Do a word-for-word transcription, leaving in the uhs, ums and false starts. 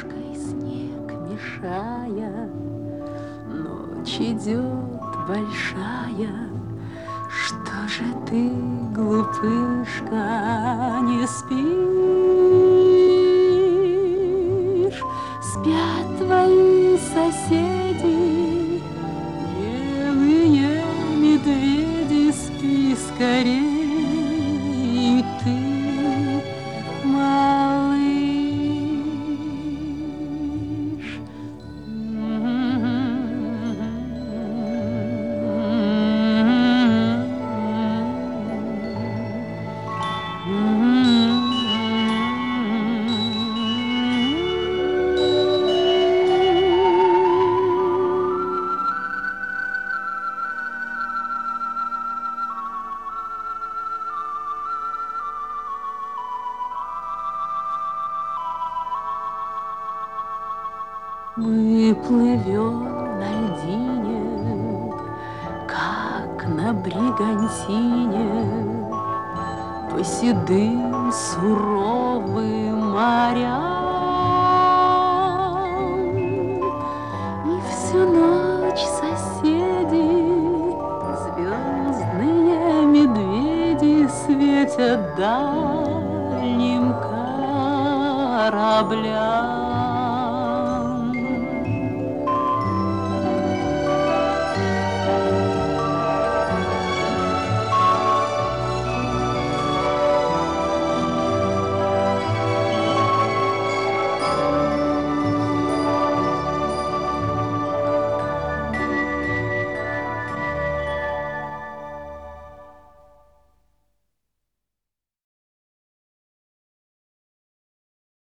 ладошкой снег мешая. Ночь идет большая, что же ты, глупышка, не спишь? Спят твои соседи, белые медведи, спи скорей, и ты, малыш. Мы плывем на льдине, как на бригантине, по седым суровым морям. И всю ночь соседи, звездные медведи, светят дальним кораблям.